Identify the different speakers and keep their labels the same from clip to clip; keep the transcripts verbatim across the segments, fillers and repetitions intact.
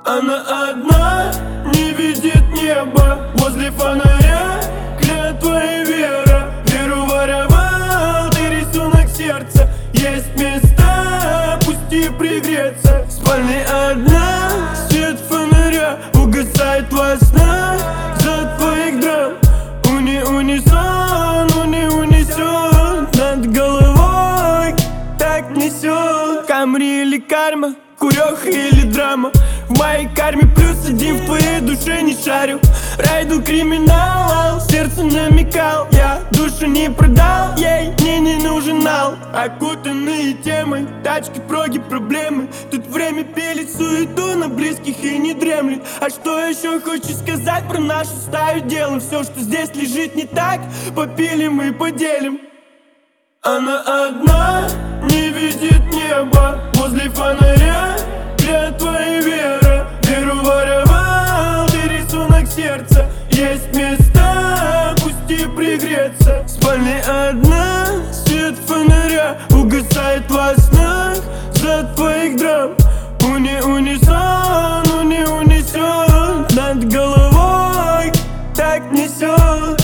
Speaker 1: Она одна, не видит небо. Возле фонаря клятва и вера. Веру воровал, ты рисунок сердца. Есть места, пусти пригреться. В спальне одна, свет фонаря угасает во снах за твоих драм. Уни унисон, уни унесет над головой, так несет. Камри или карма, курёха или драма. В моей карме плюс один, в твоей душе не шарю. Райду криминал, сердце намекал. Я душу не продал, ей мне не нужен ал. Окутанные темой, тачки, проги, проблемы. Тут время пилит суету на близких и не дремлет. А что еще хочешь сказать про нашу стаю? Делаем все, что здесь лежит не так. Попилим и поделим. Она одна, не видит небо. Возле фонаря клятва и вера. Веру воровал, ты рисунок сердца. Есть места, пусти пригреться. В спальне одна, свет фонаря угасает во снах за твоих драм. Уни унисон, уни унесет над головой, так несет.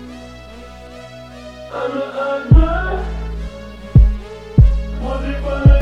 Speaker 1: Она одна, возле фонаря.